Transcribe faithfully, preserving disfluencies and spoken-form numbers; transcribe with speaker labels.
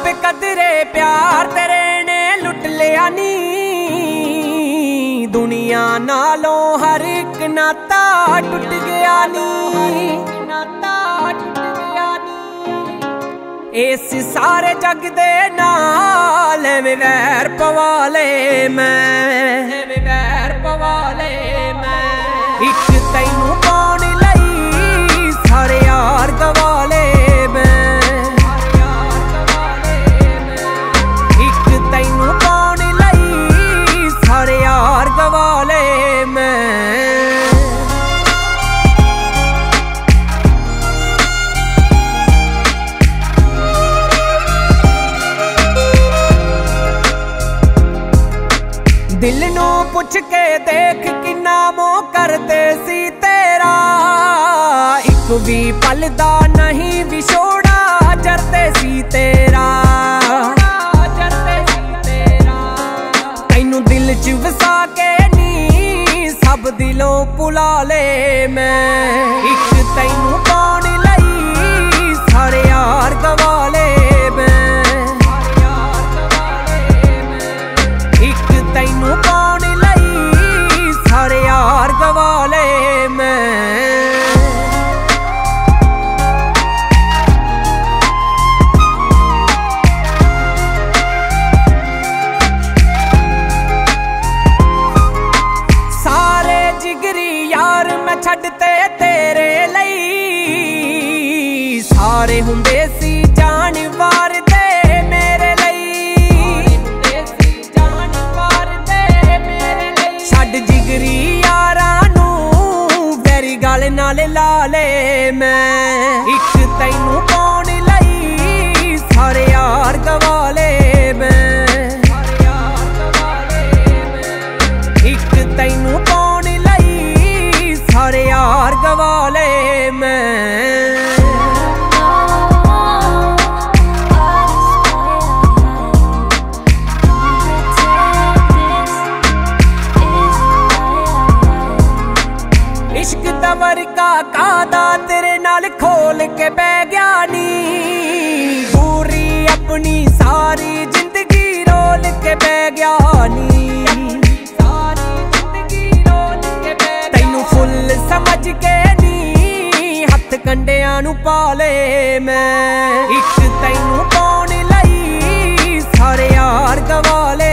Speaker 1: बेकदरे प्यार तेरे ने लुट लिया नी। दुनिया नालों हर एक नाता टुट गया नी। नाता टुट गया नी। इस सारे जग दे नाल में वैर पवाले मैं वैर पवाले मैं। इक तैनू पाउण लई सारे यार गवाले मैं। इक तैनू पाउण लई सारे यार गवाले मैं। दिल नू पुछ के देख किन्ना मोह करते सी तेरा। एक भी पल दा नहीं विछोड़ा जरते सी तेरा। तैनू दिल च वसा के नी सब दिलों भुला ले मैं। एक तैनू पाउण लई सारे यार गवाले मैं। एक तैनू पाउण लई सारे यार गवाले मैं। सारे जिगरी यार मैं छड्डते तेरे लई। सारे हुंदे सी जान वार दे मेरे लई। छड्ड जिगरी यारां नू वेरी गल नाल ला ले मैं। इक तैनू पाउण लई सारे यार गवाले मैं। इक तैनू पाउण लई सारे यार गवाले मैं। इश्क दा वर्का कादा तेरे नाल खोल के बह गया नी। पूरी अपनी सारी जिंदगी रोल के बह गया नी। सारी जिंदगी रोल के बह गया। तैनू फुल समझ के नी हथ कंडियां नू पाले मैं। इक तैनू पाउण लई सारे यार गवाले